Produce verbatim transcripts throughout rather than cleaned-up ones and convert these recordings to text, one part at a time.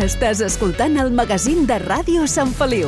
Estàs escoltant el magazín de Ràdio Sant Feliu.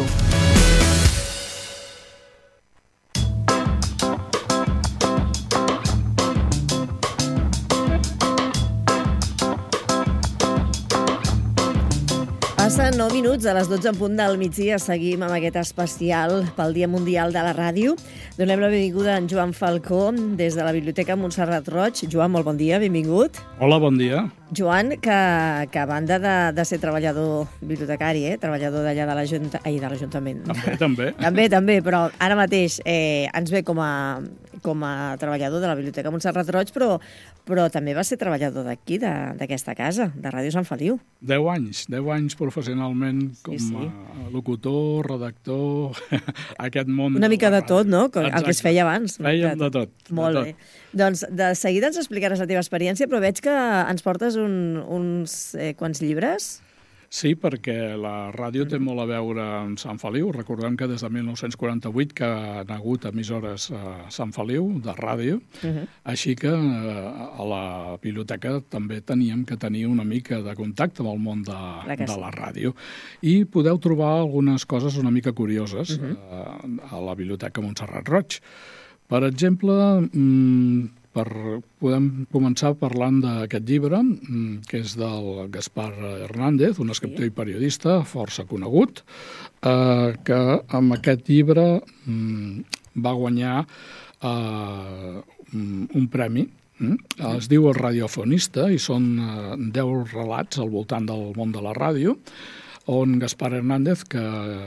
Passen nou minuts a les dotze en punt del migdia. Seguim amb aquest especial pel Dia Mundial de la Ràdio. Donem la benvinguda a en Joan Falcó des de la Biblioteca Montserrat Roig. Joan, molt bon dia, benvingut. Hola, bon dia. Joan, que, que a banda de, de ser treballador bibliotecari, eh, treballador d'allà de l'Ajuntament... Ai, de l'Ajuntament. També, també. també, també, però ara mateix eh, ens ve com a, com a treballador de la Biblioteca Montserrat Roig, però, però també va ser treballador d'aquí, d'aquesta casa, de Ràdio Sant Feliu. Deu anys, deu anys professionalment com sí, sí. a locutor, redactor, aquest món... Una mica de tot, no? El Exacte. Que es feia abans. Fèiem de tot. Molt de bé. tot. Doncs de seguida ens explicaràs la teva experiència, però veig que ens portes un, uns eh, quants llibres. Sí, perquè la ràdio té molt a veure amb Sant Feliu. Recordem que des de mil nou-cents quaranta-vuit que han hagut emissores a Sant Feliu de ràdio, uh -huh. així que a la biblioteca també teníem que tenir una mica de contacte amb el món de, de sí. la ràdio. I podeu trobar algunes coses una mica curioses uh -huh. a, a la Biblioteca Montserrat Roig. Per exemple, per, podem començar parlant d'aquest llibre, que és del Gaspar Hernández, un escriptor sí. i periodista força conegut, eh, que amb aquest llibre va guanyar eh, un premi. Es diu El radiofonista i són deu relats al voltant del món de la ràdio, on Gaspar Hernández, que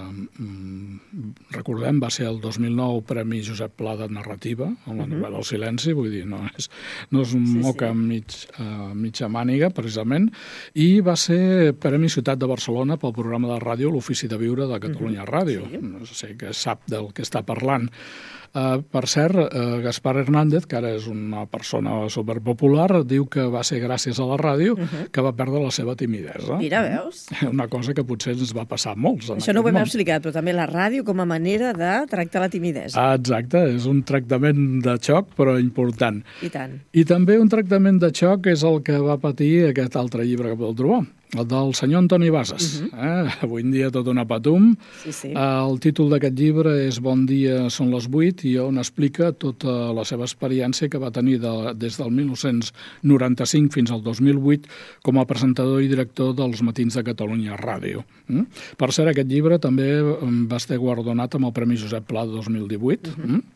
recordem va ser el dos mil nou Premi Josep Pla de Narrativa, amb la novel·la El silenci, vull dir, no és, no és un sí, moca sí. mig, uh, mitja màniga, precisament, i va ser Premi Ciutat de Barcelona pel programa de ràdio L'Ofici de Viure de Catalunya uh-huh. Ràdio. Sí. No sé que sap del que està parlant. Uh, per cert, uh, Gaspar Hernández, que ara és una persona superpopular, diu que va ser gràcies a la ràdio uh-huh. que va perdre la seva timidesa. Mira, veus? Una cosa que potser ens va passar a molts. Això no ho hem món. explicat, però també la ràdio com a manera de tractar la timidesa. Ah, exacte, és un tractament de xoc, però important. I tant. I també un tractament de xoc és el que va patir aquest altre llibre que podeu trobar, el del senyor Antoni Bases. Uh-huh. eh? Avui en dia tot una patum. Sí, sí. El títol d'aquest llibre és Bon dia, són les vuit, i on explica tota la seva experiència que va tenir de, des del mil nou-cents noranta-cinc fins al dos mil vuit com a presentador i director dels Matins de Catalunya Ràdio. Mm? Per cert, aquest llibre també va estar guardonat amb el Premi Josep Pla de dos mil divuit. Uh-huh. mm?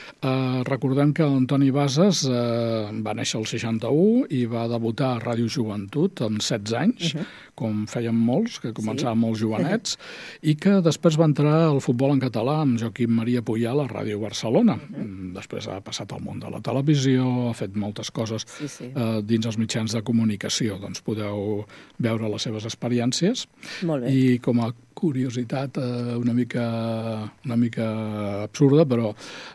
Uh, recordem que Antoni Bases uh, va néixer al seixanta-u i va debutar a Ràdio Joventut amb setze anys, uh-huh. com feien molts, que començaven sí. molts jovenets, i que després va entrar al futbol en català amb Joaquim Maria Puyal a Ràdio Barcelona. Uh-huh. Després ha passat al món de la televisió, ha fet moltes coses sí, sí. Uh, dins els mitjans de comunicació. Doncs podeu veure les seves experiències. Molt bé. I com a curiositat uh, una mica una mica absurda, però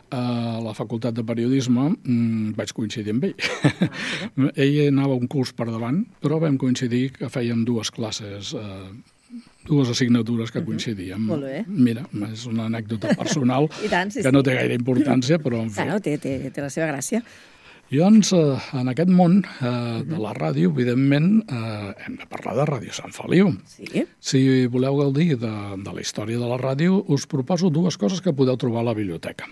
a la facultat de periodisme mmm, vaig coincidir amb ell. Ah, ell anava un curs per davant, però vam coincidir que fèiem dues classes, eh, dues assignatures que coincidíem. Molt bé. Mira, és una anècdota personal I tant, sí, que sí. no té gaire importància, però en fi. Ah, no, té, té, té la seva gràcia. I doncs, eh, en aquest món eh, de la ràdio, evidentment, eh, hem de parlar de Ràdio Sant Feliu. Sí. Si voleu gaudir de, de la història de la ràdio, us proposo dues coses que podeu trobar a la biblioteca.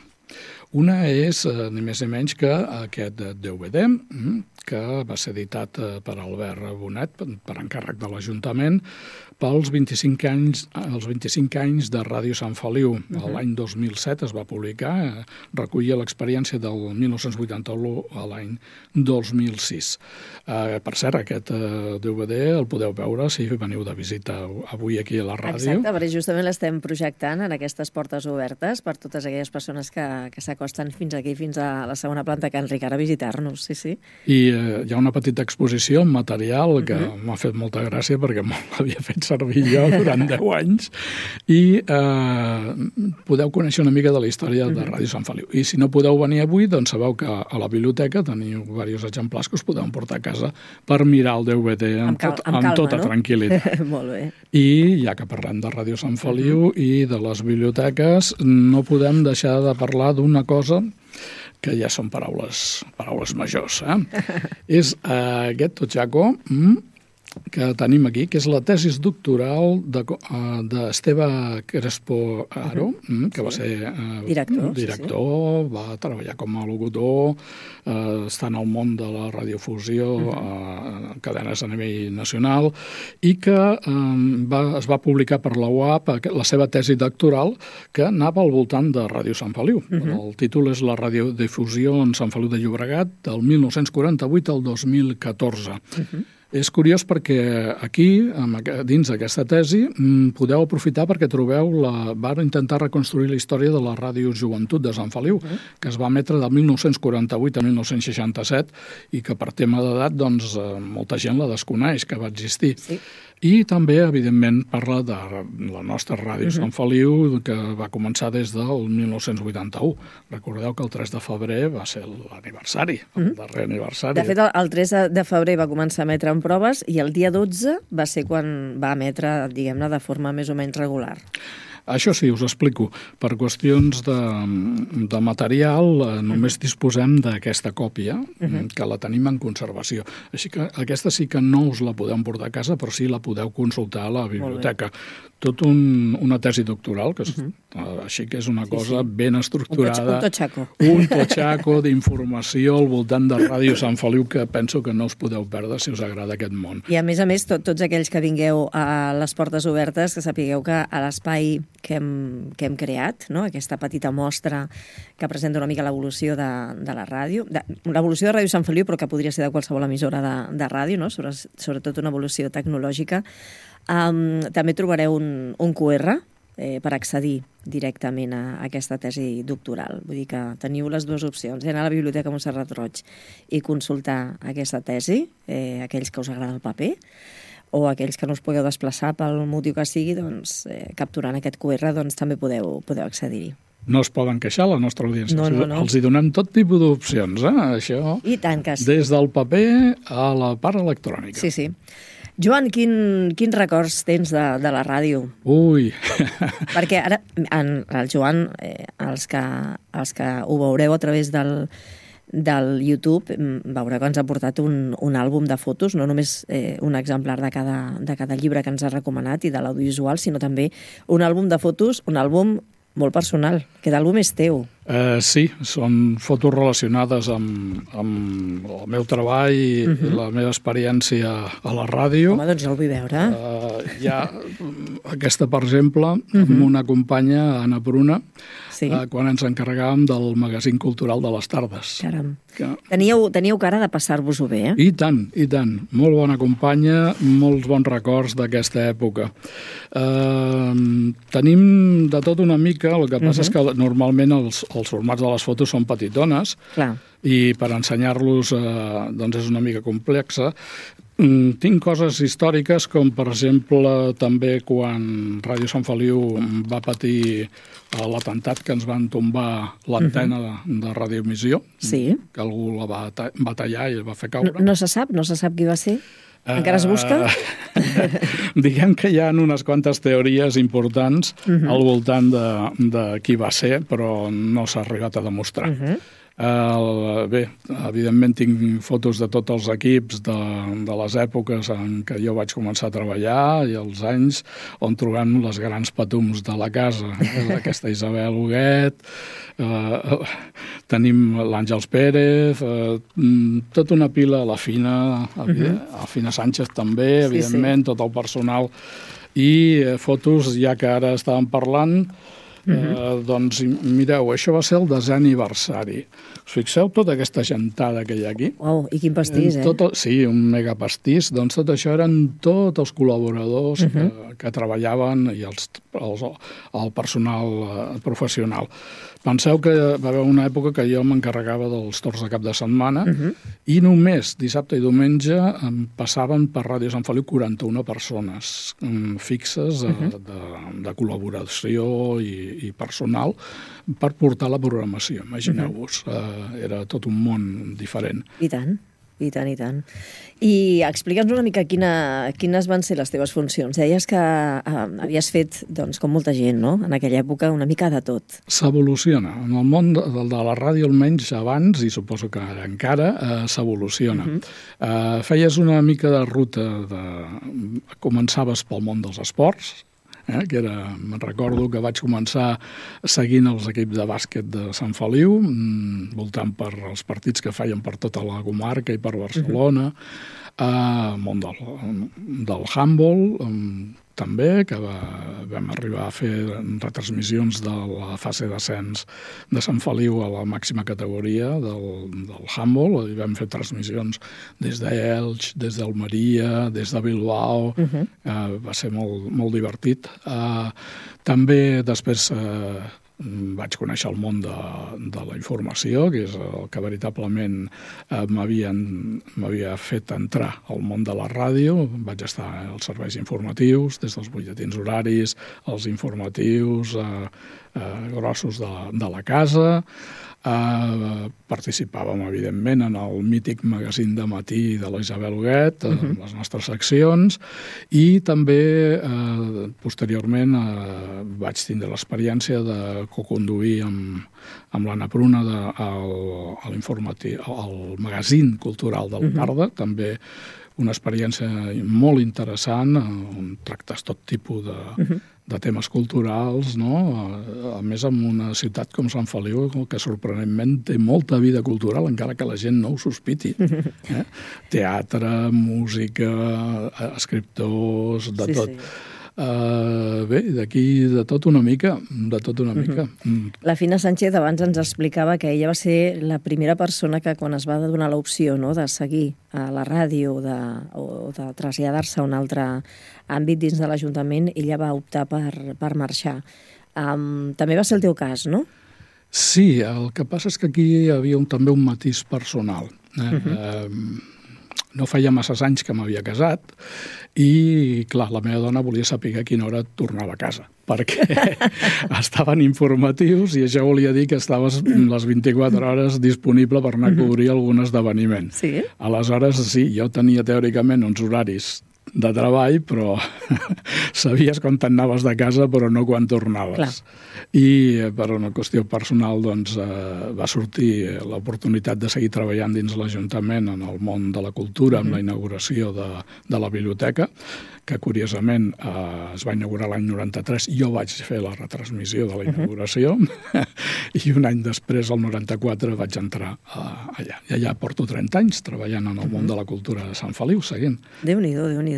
Una és, eh, ni més ni menys, que aquest D V D, que va ser editat eh, per Albert Bonet, per, per encàrrec de l'Ajuntament, pels vint-i-cinc anys, els vint-i-cinc anys de Ràdio Sant Feliu. Uh-huh. L'any dos mil set es va publicar, eh, recollia l'experiència del mil nou-cents vuitanta-u a l'any dos mil sis. Eh, per cert, aquest eh, D V D el podeu veure si veniu de visita avui aquí a la ràdio. Exacte, perquè justament l'estem projectant en aquestes portes obertes per totes aquelles persones que, que s'acosten fins aquí, fins a la segona planta Can Ricard a visitar-nos, sí, sí. I eh, hi ha una petita exposició en material que uh-huh. m'ha fet molta gràcia perquè m'havia fet servir jo durant deu anys i eh, podeu conèixer una mica de la història de Ràdio Sant Feliu. I si no podeu venir avui, doncs sabeu que a la biblioteca teniu diversos exemplars que us podeu portar a casa per mirar el D V D amb, amb, cal, tot, amb, amb calma, tota no? tranquil·litat. Molt bé. I ja que parlem de Ràdio Sant Feliu uh-huh. i de les biblioteques, no podem deixar de parlar d'una cosa que ja són paraules, paraules majors. Eh? És eh, aquest totxaco mm, que tenim aquí, que és la tesis doctoral d'Esteve de, Crespo Aro, uh-huh. que va ser eh, director, director sí, sí. va treballar com a locutor, eh, està en el món de la radiofusió, uh-huh. eh, cadenes a nivell nacional, i que eh, va, es va publicar per la U A P la seva tesi doctoral, que anava al voltant de Ràdio Sant Feliu. Uh-huh. El títol és la radiodifusió en Sant Feliu de Llobregat del mil nou-cents quaranta-vuit al dos mil catorze. Uh-huh. És curiós perquè aquí, dins d'aquesta tesi, podeu aprofitar perquè trobeu la... van intentar reconstruir la història de la Ràdio Joventut de Sant Feliu, uh-huh. que es va emetre del mil nou-cents quaranta-vuit a mil nou-cents seixanta-set i que per tema d'edat, doncs, molta gent la desconeix, que va existir. Sí. I també, evidentment, parla de la nostra Ràdio uh-huh. Sant Feliu, que va començar des del mil nou-cents vuitanta-u. Recordeu que el tres de febrer va ser l'aniversari, el uh-huh. darrer aniversari. De fet, el tres de febrer va començar a emetre en proves i el dia dotze va ser quan va emetre, diguem-ne, de forma més o menys regular. Això sí, us explico. Per qüestions de, de material, eh, només disposem d'aquesta còpia, uh-huh. que la tenim en conservació. Així que aquesta sí que no us la podeu portar a casa, però sí la podeu consultar a la biblioteca. Tot un, una tesi doctoral, que és, uh-huh. eh, així que és una cosa sí, sí. ben estructurada. Un totxaco. Un totxaco d'informació al voltant de Ràdio Sant Feliu, que penso que no us podeu perdre si us agrada aquest món. I a més a més, tot, tots aquells que vingueu a les portes obertes, que sapigueu que a l'espai que hem, que hem creat, no? Aquesta petita mostra que presenta una mica l'evolució de, de la ràdio, de, l'evolució de Ràdio Sant Feliu, però que podria ser de qualsevol emissora de, de ràdio, no? Sobre, sobretot una evolució tecnològica. Um, també trobareu un, un Q R eh, per accedir directament a, a aquesta tesi doctoral. Vull dir que teniu les dues opcions, anar a la Biblioteca Montserrat Roig i consultar aquesta tesi, eh, aquells que us agrada el paper, o aquells que no us podeu desplaçar pel motiu que sigui, doncs, eh, capturant aquest Q R, doncs també podeu, podeu accedir-hi. No es poden queixar, la nostra audiència. No, no, no. Els hi donem tot tipus d'opcions, eh? Això, I tant que sí. Des del paper a la part electrònica. Sí, sí. Joan, quin, quins records tens de, de la ràdio? Ui! Perquè ara, en, el Joan, eh, els, que, els que ho veureu a través del, del YouTube, veureu que ens ha portat un, un àlbum de fotos, no només eh, un exemplar de cada, de cada llibre que ens ha recomanat i de l'audiovisual, sinó també un àlbum de fotos, un àlbum molt personal. Aquest àlbum és teu. Uh, sí, són fotos relacionades amb, amb el meu treball i uh-huh. la meva experiència a la ràdio. Home, doncs ja el vull veure. Uh, hi ha aquesta, per exemple, uh-huh. amb una companya, Anna Bruna, sí. uh, quan ens encarregàvem del magazín cultural de les tardes. Caram. Que... Teníeu, teníeu cara de passar-vos-ho bé, eh? I tant, i tant. Molt bona companya, molts bons records d'aquesta època. Uh, tenim de tot una mica, el que passa uh-huh. és que normalment els els formats de les fotos són petitones. Clar. I per ensenyar-los eh, doncs és una mica complexa. Mm, tinc coses històriques com, per exemple, també quan Ràdio Sant Feliu va patir l'atemptat que ens van tombar l'antena uh-huh. de, de radioemissió, sí. que algú la va, ta- va tallar i va fer caure. No, no se sap? No se sap qui va ser? Encara es busca? Uh, diguem que hi ha unes quantes teories importants uh-huh. al voltant de, de qui va ser, però no s'ha arribat a demostrar. Uh-huh. Uh, bé, evidentment tinc fotos de tots els equips de, de les èpoques en què jo vaig començar a treballar i els anys on trobem les grans patums de la casa. Aquesta Isabel Huguet, uh, tenim l'Àngels Pérez, uh, tota una pila, la Fina, uh-huh. la Fina Sánchez també, evidentment, sí, sí. tot el personal. I uh, fotos, ja que ara estàvem parlant, Uh-huh. Uh, doncs mireu, això va ser el desè aniversari. Us fixeu tota aquesta gentada que hi ha aquí? Uau, i quin pastís, eh? Tot el, sí, un mega pastís. Doncs tot això eren tots els col·laboradors uh-huh. que, que treballaven i els, els, el personal uh, professional. Penseu que va haver una època que jo m'encarregava dels torns de cap de setmana uh-huh. i només dissabte i diumenge em passaven per Ràdio Sant Feliu quaranta-una persones um, fixes uh-huh. de, de, de col·laboració i, i personal per portar la programació. Imagineu-vos, uh-huh. uh, era tot un món diferent. I tant. i tant, i tant. I explica'ns una mica quina, quines van ser les teves funcions. Deies que eh, havies fet, doncs, com molta gent, no?, en aquella època, una mica de tot. S'evoluciona. En el món de, de la ràdio, almenys abans, i suposo que ara encara, eh, s'evoluciona. Uh-huh. eh, feies una mica de ruta, de... començaves pel món dels esports, Eh, que era, me'n recordo que vaig començar seguint els equips de bàsquet de Sant Feliu, mmm, voltant per els partits que feien per tota la comarca i per Barcelona, uh-huh. eh, món del, del handball, um, també, que va, vam arribar a fer retransmissions de la fase d'ascens de Sant Feliu a la màxima categoria del, del handball, i vam fer transmissions des d'Elx, des d'Almeria, des de Bilbao, uh-huh. eh, va ser molt, molt divertit. Eh, també després eh, vaig conèixer el món de, de la informació, que és el que veritablement eh, m'havia fet entrar al món de la ràdio. Vaig estar als serveis informatius, des dels butlletins horaris, els informatius eh, eh, grossos de, de la casa. Uh, participàvem, evidentment, en el mític magazín de matí de la Isabel Huguet, uh-huh. en les nostres seccions, i també, uh, posteriorment, uh, vaig tindre l'experiència de coconduir amb, amb l'Anna Pruna de, al, a l'informatiu, al magazín cultural de la tarda, uh-huh. també una experiència molt interessant, on tractes tot tipus de... Uh-huh. de temes culturals, no? A més, en una ciutat com Sant Feliu, que sorprenentment té molta vida cultural, encara que la gent no ho sospiti. Eh? Teatre, música, escriptors, de sí, tot. Sí. Uh, bé, d'aquí de tot una mica, de tot una mica. Uh-huh. La Fina Sánchez abans ens explicava que ella va ser la primera persona que quan es va donar l'opció, no?, de seguir a la ràdio de, o de traslladar-se a un altre àmbit dins de l'Ajuntament, ella va optar per, per marxar. Um, també va ser el teu cas, no? Sí, el que passa és que aquí hi havia un, també un matís personal. Eh? Uh-huh. Uh, no feia masses anys que m'havia casat i, clar, la meva dona volia saber a quina hora tornava a casa, perquè estaven informatius i això volia dir que estaves les vint-i-quatre hores disponible per anar a cobrir algun esdeveniment. Sí? Aleshores, sí, jo tenia teòricament uns horaris de treball, però sabies quan t'anaves de casa, però no quan tornaves. Clar. I per una qüestió personal doncs, eh, va sortir l'oportunitat de seguir treballant dins l'Ajuntament en el món de la cultura, amb mm-hmm. la inauguració de, de la biblioteca, que curiosament eh, es va inaugurar l'any noranta-tres. Jo vaig fer la retransmissió de la inauguració mm-hmm. i un any després, el noranta-quatre, vaig entrar eh, allà. I allà porto trenta anys treballant en el mm-hmm. món de la cultura de Sant Feliu, seguint. Déu-n'hi-do, Déu-n'hi-do.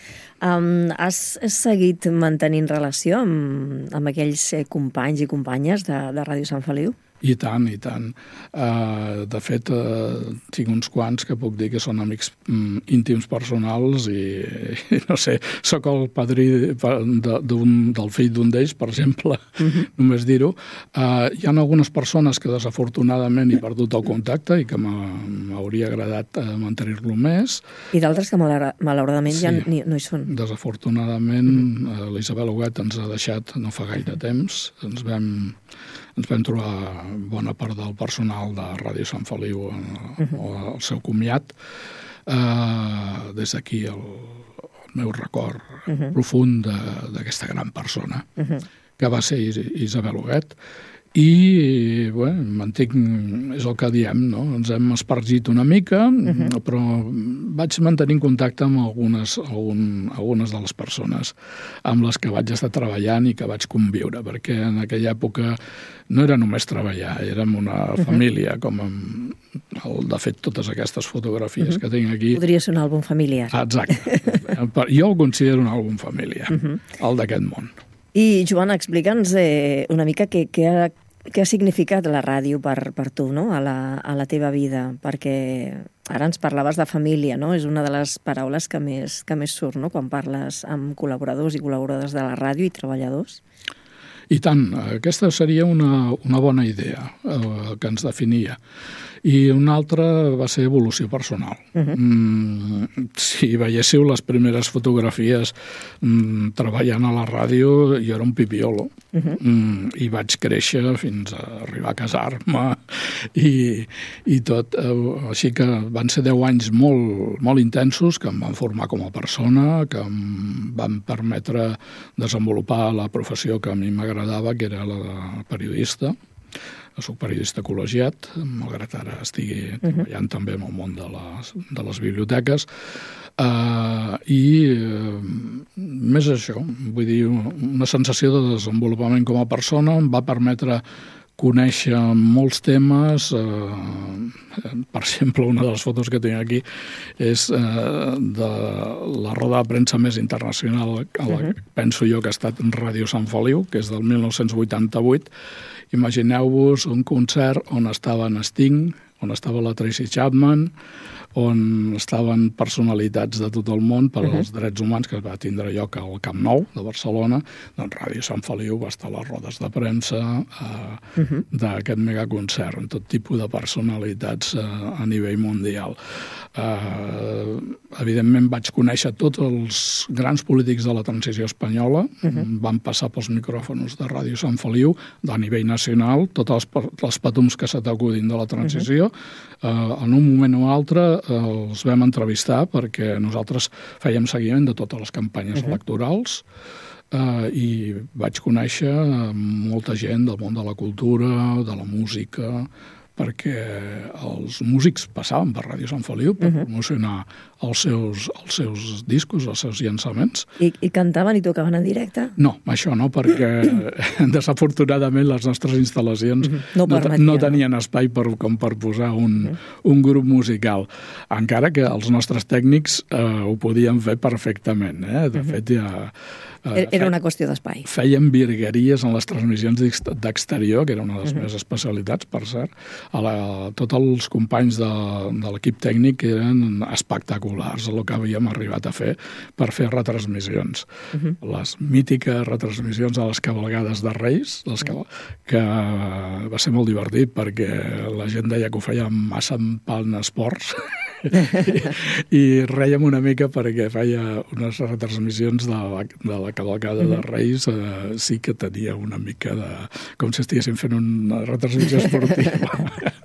Um, has seguit mantenint relació amb, amb aquells companys i companyes de, de Ràdio Sant Feliu? I tant, i tant. Uh, de fet, uh, tinc uns quants que puc dir que són amics um, íntims personals i, i no sé, sóc el padrí de, d'un, del fill d'un d'ells, per exemple, uh-huh. només dir-ho. Uh, hi ha algunes persones que desafortunadament he perdut el contacte i que m'hauria agradat uh, mantenir-lo més. I d'altres que malauradament sí, ja ni, no hi són. Desafortunadament, uh, l'Isabel Huguet ens ha deixat no fa gaire temps. Ens vam... ens vam trobar bona part del personal de Ràdio Sant Feliu uh-huh. el seu comiat. Uh, des d'aquí el, el meu record uh-huh. profund d'aquesta gran persona, uh-huh. que va ser Isabel Huguet. I, bé, mantinc, és el que diem, no? Ens hem espargit una mica, uh-huh. però vaig mantenir contacte amb algunes, algun, algunes de les persones amb les que vaig estar treballant i que vaig conviure, perquè en aquella època no era només treballar, érem una uh-huh. família, com amb, el, de fet, totes aquestes fotografies uh-huh. que tinc aquí. Podria ser un àlbum familiar. Exacte. Jo el considero un àlbum familiar, uh-huh. el d'aquest món. I, Joan, explica'ns eh, una mica què, què, ha, què ha significat la ràdio per, per tu, no?, a la, a la teva vida, perquè ara ens parlaves de família, no?, és una de les paraules que més, que més surt, no?, quan parles amb col·laboradors i col·laboradores de la ràdio i treballadors. I tant, aquesta seria una, una bona idea eh, que ens definia. I una altra va ser evolució personal. Uh-huh. mm, si veiéssiu les primeres fotografies mm, treballant a la ràdio, jo era un pipiolo. Uh-huh. mm, I vaig créixer fins a arribar a casar-me i, i tot. Eh, així que van ser deu anys molt, molt intensos que em van formar com a persona, que em van permetre desenvolupar la professió que a mi m'agradava, que era la de periodista. Soc periodista col·legiat, malgrat ara estigui treballant uh-huh. també en el món de les, de les biblioteques. Uh, I uh, més això, vull dir, una sensació de desenvolupament com a persona em va permetre conèixer molts temes. Eh, per exemple, una de les fotos que tinc aquí és eh, de la roda de premsa més internacional a la que uh-huh. penso jo que ha estat Ràdio Sant Feliu, que és del mil nou-cents vuitanta-vuit. Imagineu-vos un concert on estaven Sting, on estava la Tracy Chapman, on estaven personalitats de tot el món per als uh-huh. drets humans, que va tindre lloc al Camp Nou de Barcelona. Doncs Ràdio Sant Feliu va estar a les rodes de premsa eh, uh-huh. d'aquest megaconcert, amb tot tipus de personalitats eh, a nivell mundial. Eh, evidentment vaig conèixer tots els grans polítics de la transició espanyola, uh-huh. van passar pels micròfons de Ràdio Sant Feliu, de nivell nacional, tots els, els petums que se t'acudin de la transició. Uh-huh. eh, en un moment o altre els vam entrevistar perquè nosaltres fèiem seguiment de totes les campanyes uh-huh. electorals eh, i vaig conèixer molta gent del món de la cultura, de la música, perquè els músics passaven per Ràdio Sant Feliu per uh-huh. promocionar els seus, els seus discos, els seus llançaments. I, I cantaven i tocaven en directe? No, això no, perquè desafortunadament les nostres instal·lacions uh-huh. no, no, no tenien espai per, com per posar un, uh-huh. un grup musical, encara que els nostres tècnics eh, ho podien fer perfectament. Eh? De uh-huh. fet, ja... Eh, Era una qüestió d'espai. Feien virgueries en les transmissions d'exterior, que era una de les uh-huh. meves especialitats, per cert. A la, tots els companys de, de l'equip tècnic eren espectaculars el que havíem arribat a fer per fer retransmissions. Uh-huh. Les mítiques retransmissions a les cavalgades de Reis, les que, que va ser molt divertit perquè la gent deia que ho feia massa en pan esports i, i rèiem una mica perquè feia unes retransmissions de la, de la cavalcada de Reis, eh, sí que tenia una mica de... com si estiguessin fent una retransmissió esportiva.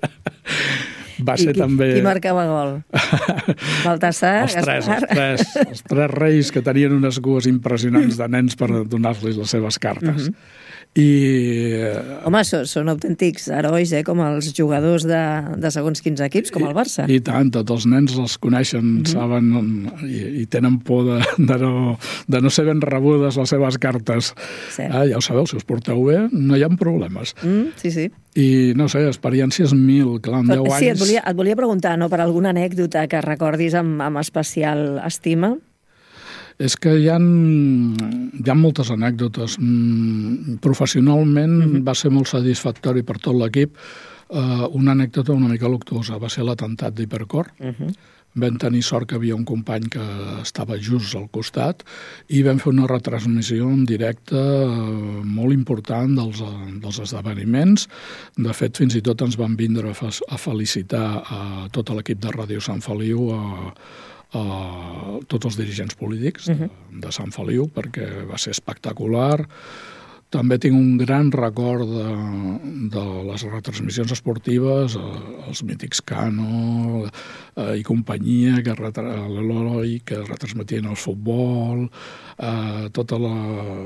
Va ser I qui, també... qui marcava gol? Baltasar, els tres, Gaspar... Els tres, els tres reis que tenien unes cues impressionants de nens per donar-los les seves cartes. Uh-huh. I... Home, són, són autèntics herois, eh? Com els jugadors de, de segons quins equips, com el Barça. I, i tant, tots els nens els coneixen, mm-hmm. saben i, i tenen por de, de, no, de no ser ben rebudes les seves cartes. Ah, ja ho sabeu, si us porteu bé, no hi ha problemes. Mm, sí, sí. I, no sé, experiències mil, clar, en deu anys... Sí, et volia, et volia preguntar, no?, per alguna anècdota que recordis amb, amb especial estima. És que hi ha, hi ha moltes anècdotes. Professionalment uh-huh. va ser molt satisfactori per tot l'equip. Uh, una anècdota una mica luctuosa va ser l'atemptat d'Hipercor. Uh-huh. Vam tenir sort que hi havia un company que estava just al costat i vam fer una retransmissió en directe uh, molt important dels, dels esdeveniments. De fet, fins i tot ens van vindre a, a felicitar a tot l'equip de Ràdio Sant Feliu, a a tots els dirigents polítics de, de Sant Feliu, perquè va ser espectacular. També tinc un gran record de, de les retransmissions esportives, els mítics Cano eh, i companyia, que retra... l'Eloi, que retransmetien el futbol, eh, tota la,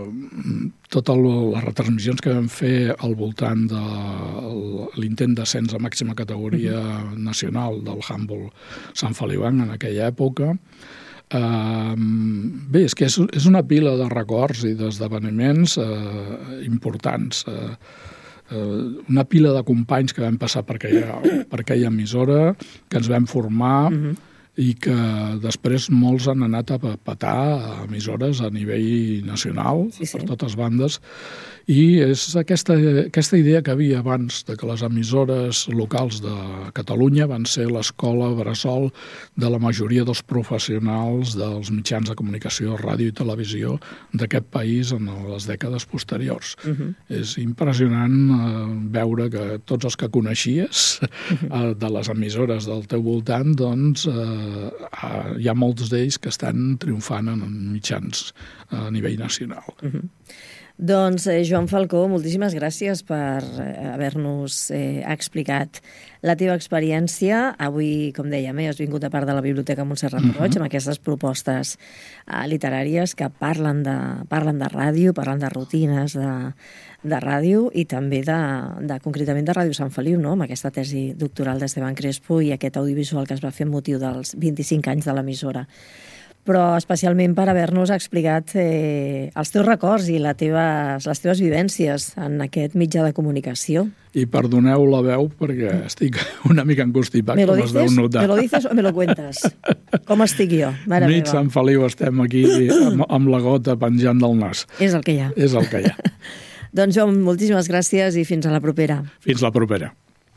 totes les retransmissions que vam fer al voltant de l'intent d'ascens a màxima categoria uh-huh. nacional del handball Sant Feliuenc en aquella època. Uh, bé, és que és, és una pila de records i d'esdeveniments uh, importants. Uh, uh, una pila de companys que vam passar per aquella, per aquella emissora, que ens vam formar, uh-huh. i que després molts han anat a petar emissores a nivell nacional, sí, sí. per totes bandes, i és aquesta, aquesta idea que havia abans de que les emissores locals de Catalunya van ser l'escola bressol de la majoria dels professionals dels mitjans de comunicació, ràdio i televisió d'aquest país en les dècades posteriors. Uh-huh. És impressionant eh, veure que tots els que coneixies uh-huh. de les emissores del teu voltant, doncs eh, hi ha molts d'ells que estan triomfant en mitjans a nivell nacional. Uh-huh. Doncs, eh, Joan Falcó, moltíssimes gràcies per eh, haver-nos eh, explicat la teva experiència. Avui, com dèiem, eh, has vingut a part de la Biblioteca Montserrat Roig uh-huh. amb aquestes propostes eh, literàries que parlen de, parlen de ràdio, parlen de rutines de, de ràdio i també de, de, concretament de Ràdio Sant Feliu, no? Amb aquesta tesi doctoral d'Esteban Crespo i aquest audiovisual que es va fer amb motiu dels vint-i-cinc anys de l'emissora. Però especialment per haver-nos explicat eh, els teus records i la teves, les teves vivències en aquest mitjà de comunicació. I perdoneu la veu perquè estic una mica encostipat, com dices, es deu notar. Me lo dices o me lo cuentas? Com estic jo? Mare Mig Sant Feliu estem aquí amb, amb la gota penjant del nas. És el que hi ha. És el que hi ha. Doncs, Joan, moltíssimes gràcies i fins a la propera. Fins la propera.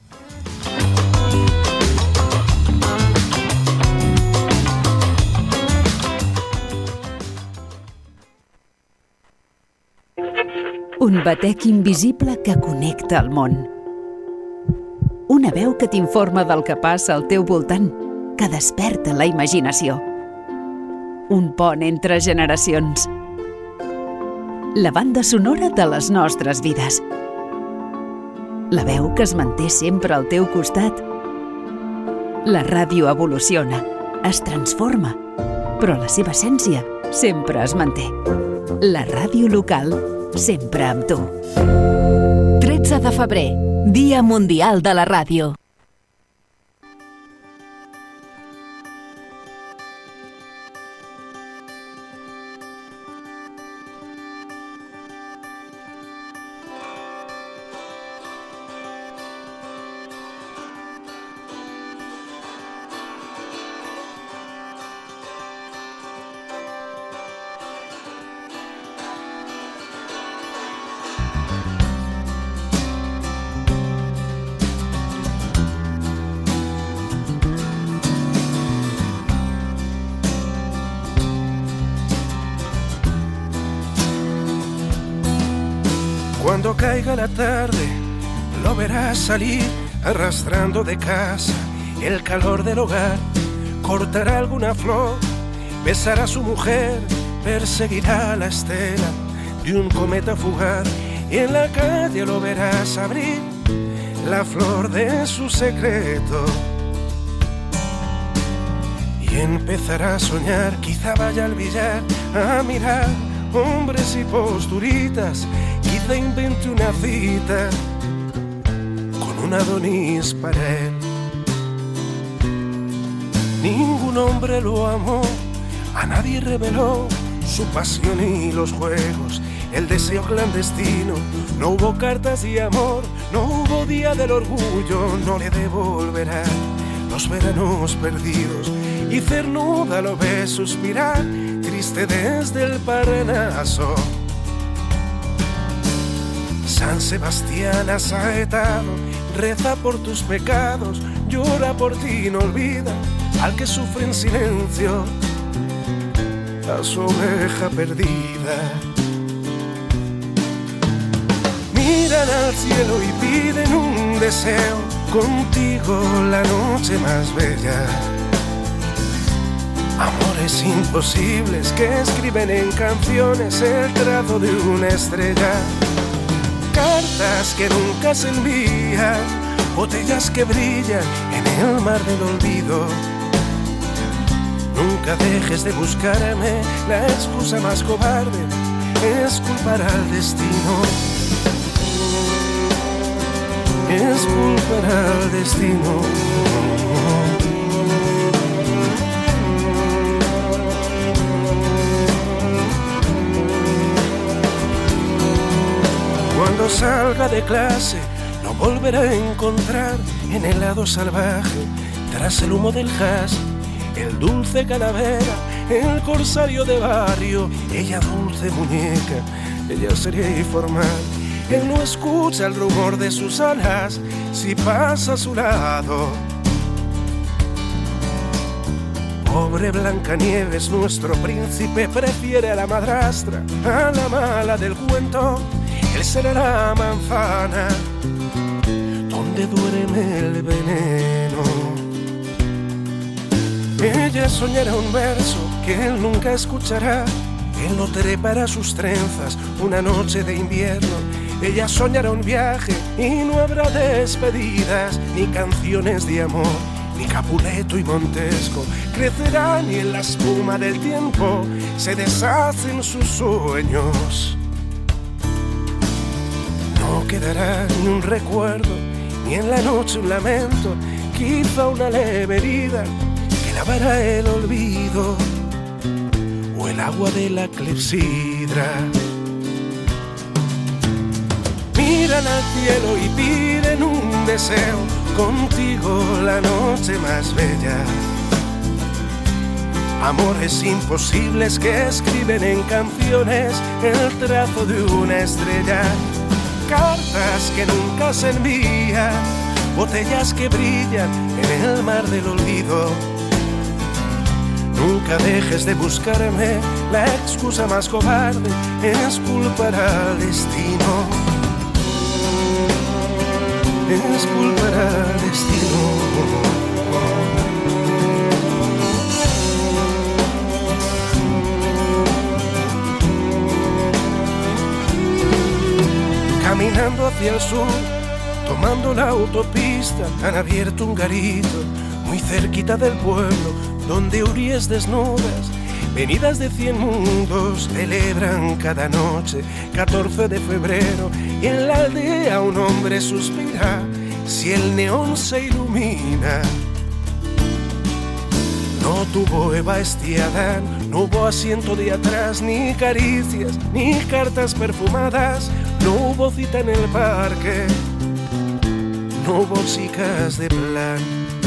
Un batec invisible que connecta el món. Una veu que t'informa del que passa al teu voltant, que desperta la imaginació. Un pont entre generacions. La banda sonora de les nostres vides. La veu que es manté sempre al teu costat. La ràdio evoluciona, es transforma, però la seva essència sempre es manté. La ràdio local sempre amb tu. tretze de febrer, Dia Mundial de la Ràdio. Cuando caiga la tarde, lo verás salir arrastrando de casa el calor del hogar. Cortará alguna flor, besará a su mujer, perseguirá la estela de un cometa fugaz. Y en la calle lo verás abrir la flor de su secreto. Y empezará a soñar, quizá vaya al billar a mirar hombres y posturitas. Quizá invente una cita con un Adonis para él. Ningún hombre lo amó, a nadie reveló su pasión y los juegos, el deseo clandestino. No hubo cartas y amor, no hubo día del orgullo, no le devolverá los veranos perdidos. Y cernuda lo ve suspirar, triste desde el Parnaso. San Sebastián asaetado, reza por tus pecados, llora por ti, no olvida al que sufre en silencio, a su oveja perdida. Miran al cielo y piden un deseo, contigo la noche más bella. Amores imposibles que escriben en canciones el trazo de una estrella. Cartas que nunca se envían, botellas que brillan en el mar del olvido. Nunca dejes de buscarme, la excusa más cobarde es culpar al destino. Es culpar al destino. Cuando salga de clase lo volverá a encontrar en el lado salvaje, tras el humo del hash, el dulce calavera, el corsario de barrio, ella dulce muñeca, ella seria y formal. Él no escucha el rumor de sus alas si pasa a su lado. Pobre Blancanieves, nuestro príncipe prefiere a la madrastra, a la mala del cuento. Él será la manzana donde duerme el veneno. Ella soñará un verso que él nunca escuchará. Él no trepará sus trenzas una noche de invierno. Ella soñará un viaje y no habrá despedidas, ni canciones de amor, ni Capuleto y Montesco crecerán, y en la espuma del tiempo se deshacen sus sueños. No quedará ni un recuerdo, ni en la noche un lamento, quizá una leve herida que lavará el olvido, o el agua de la clepsidra. Miran al cielo y piden un deseo, contigo la noche más bella. Amores imposibles que escriben en canciones el trazo de una estrella. Cartas que nunca se envían, botellas que brillan en el mar del olvido. Nunca dejes de buscarme, la excusa más cobarde es culpar al destino. Es culpar al destino. Caminando hacia el sur, tomando la autopista, han abierto un garito muy cerquita del pueblo, donde huríes desnudas, venidas de cien mundos, celebran cada noche catorce de febrero, y en la aldea un hombre suspira si el neón se ilumina. No tuvo Eva este Adán, no hubo asiento de atrás, ni caricias, ni cartas perfumadas, no hubo cita en el parque, no hubo chicas de plan.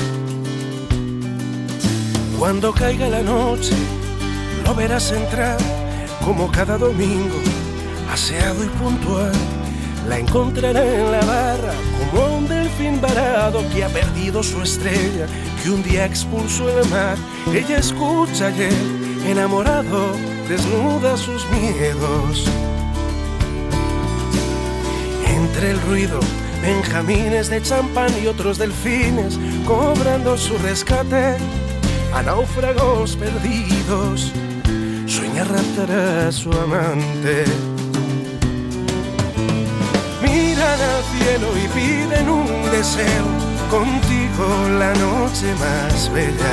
Cuando caiga la noche, lo verás entrar como cada domingo, aseado y puntual. La encontrará en la barra como un delfín varado que ha perdido su estrella, que un día expulsó el mar. Ella escucha y él, enamorado, desnuda sus miedos. Entre el ruido, benjamines de champán y otros delfines cobrando su rescate a náufragos perdidos, sueña raptar a su amante. Miran al cielo y piden un deseo, contigo la noche más bella.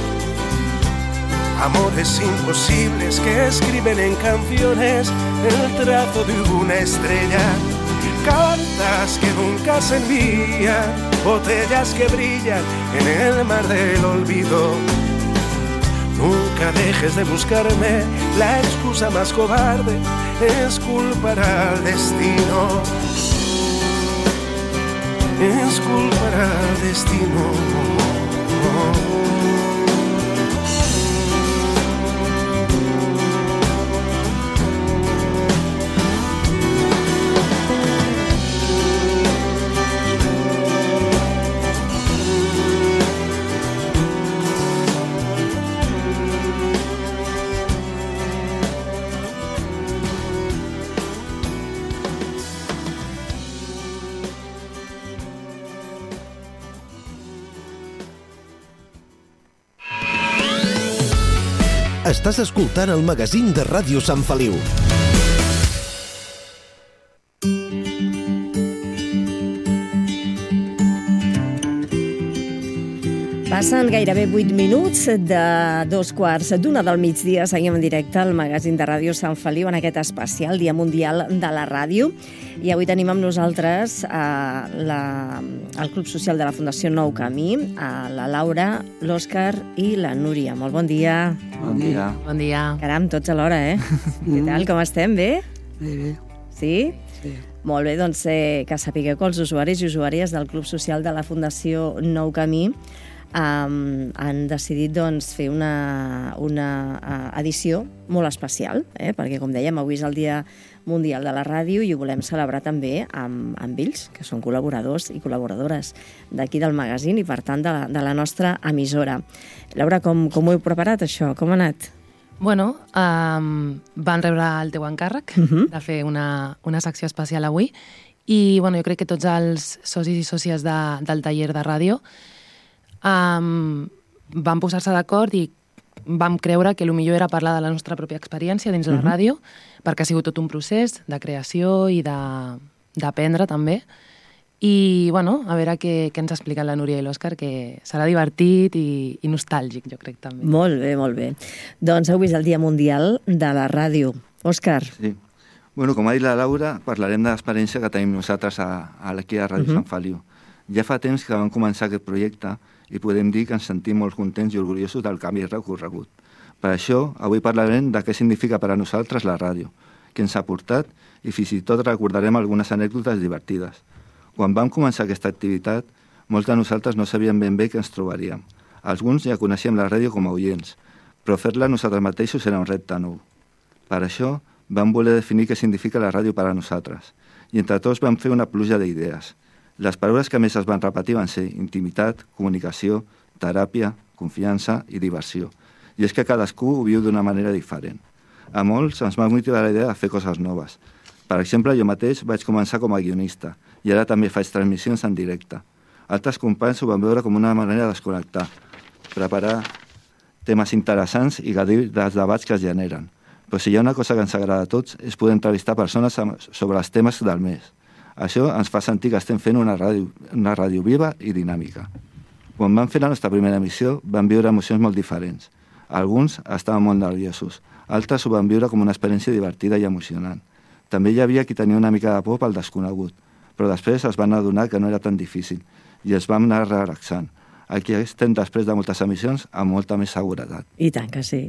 Amores imposibles que escriben en canciones el trazo de una estrella. Cartas que nunca se envían, botellas que brillan en el mar del olvido. Nunca dejes de buscarme, la excusa más cobarde es culpar al destino. Es culpar al destino. Estàs escoltant el magazín de Ràdio Sant Feliu. Passen gairebé vuit minuts de dos quarts d'una del migdia. Seguim en directe al magazín de Ràdio Sant Feliu en aquest especial Dia Mundial de la Ràdio. I avui tenim amb nosaltres a la, el Club Social de la Fundació Nou Camí, a la Laura, l'Òscar i la Núria. Molt bon dia. Bon dia. Bon dia. Caram, tots alhora, eh? Què tal, com estem? Bé? Bé, bé. Sí? Sí. Molt bé, doncs eh, que sapigueu que els usuaris i usuàries del Club Social de la Fundació Nou Camí um, han decidit doncs, fer una, una uh, edició molt especial, eh? Perquè, com dèiem, avui és el Dia Mundial de la Ràdio i ho volem celebrar també amb, amb ells, que són col·laboradors i col·laboradores d'aquí del magazín i, per tant, de la, de la nostra emissora. Laura, com, com ho heu preparat, això? Com ha anat? Bueno, um, van rebre el teu encàrrec uh-huh. de fer una, una secció especial avui i bueno, jo crec que tots els socis i sòcies de, del taller de ràdio um, van posar-se d'acord i vam creure que el millor era parlar de la nostra pròpia experiència dins uh-huh. la ràdio, perquè ha sigut tot un procés de creació i d'aprendre també. I, bueno, a veure què, què ens ha explicat la Núria i l'Òscar, que serà divertit i, i nostàlgic, jo crec, també. Molt bé, molt bé. Doncs avui és el Dia Mundial de la Ràdio. Òscar. Sí. Bueno, com ha dit la Laura, parlarem de l'experiència que tenim nosaltres a, a aquí a Ràdio uh-huh. Sant Feliu. Ja fa temps que vam començar aquest projecte i podem dir que ens sentim molt contents i orgullosos del canvi recorregut. Per això, avui parlarem de què significa per a nosaltres la ràdio, què ens ha portat i fins i tot recordarem algunes anècdotes divertides. Quan vam començar aquesta activitat, molts de nosaltres no sabíem ben bé què ens trobaríem. Alguns ja coneixíem la ràdio com a oients, però fer-la nosaltres mateixos era un repte nou. Per això, vam voler definir què significa la ràdio per a nosaltres, i entre tots vam fer una pluja d'idees. Les paraules que més es van repetir van ser intimitat, comunicació, teràpia, confiança i diversió. I és que cadascú ho viu d'una manera diferent. A molts ens va motivar la idea de fer coses noves. Per exemple, jo mateix vaig començar com a guionista i ara també faig transmissions en directe. Altres companys ho van veure com una manera de desconnectar, preparar temes interessants i gaudir dels debats que es generen. Però si hi ha una cosa que ens agrada a tots és poder entrevistar persones sobre els temes del mes. Això ens fa sentir que estem fent una ràdio, una ràdio viva i dinàmica. Quan vam fer la nostra primera emissió vam viure emocions molt diferents. Alguns estaven molt nerviosos, altres ho van viure com una experiència divertida i emocionant. També hi havia qui tenia una mica de por pel desconegut, però després es van adonar que no era tan difícil i es vam anar relaxant. Aquí estem després de moltes emissions amb molta més seguretat. I tant que sí.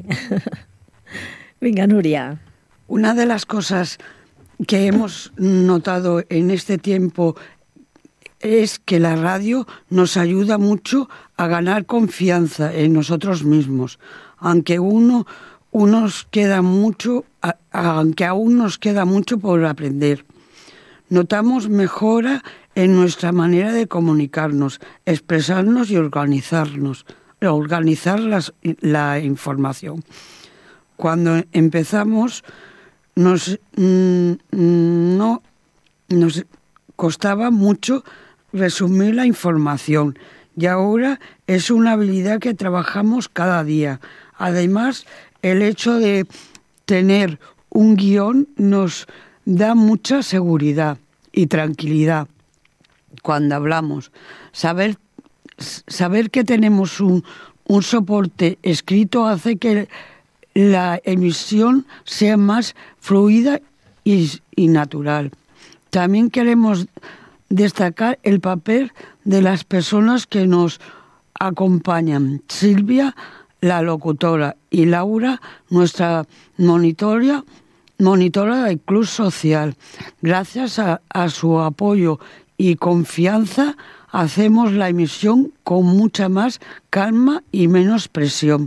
Venga, Núria. Una de las cosas que hemos notado en este tiempo es que la radio nos ayuda mucho a ganar confianza en nosotros mismos, aunque uno, unos queda mucho, a, aunque aún nos queda mucho por aprender. Notamos mejora en nuestra manera de comunicarnos, expresarnos y organizarnos, organizar las, la información. Cuando empezamos nos, mm, no, nos costaba mucho resumir la información y ahora es una habilidad que trabajamos cada día. Además, el hecho de tener un guión nos da mucha seguridad y tranquilidad cuando hablamos. Saber, saber que tenemos un, un soporte escrito hace que la emisión sea más fluida y, y natural. También queremos destacar el papel de las personas que nos acompañan. Silvia, la locutora, y Laura, nuestra monitora, monitora del Club Social. Gracias a, a su apoyo y confianza hacemos la emisión con mucha más calma y menos presión.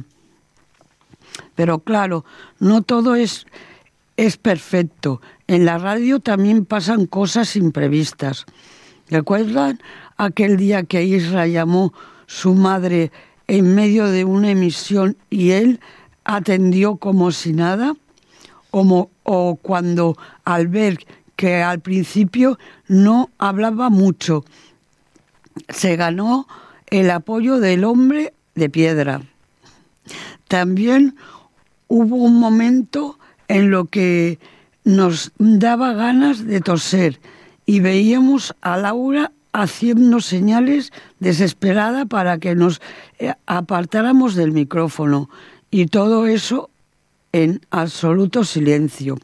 Pero claro, no todo es, es perfecto. En la radio también pasan cosas imprevistas. ¿Recuerdan aquel día que Isra llamó su madre en medio de una emisión y él atendió como si nada? O, o cuando al ver que al principio no hablaba mucho, se ganó el apoyo del hombre de piedra. También hubo un momento en lo que nos daba ganas de toser y veíamos a Laura haciendo señales desesperada para que nos apartáramos del micrófono, y todo eso en absoluto silencio.